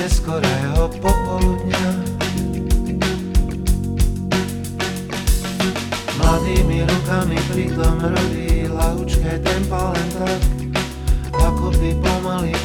neskorého popoludňa. Mladými rukami pritom robí ľahučké tempa len tak, ako by pomaly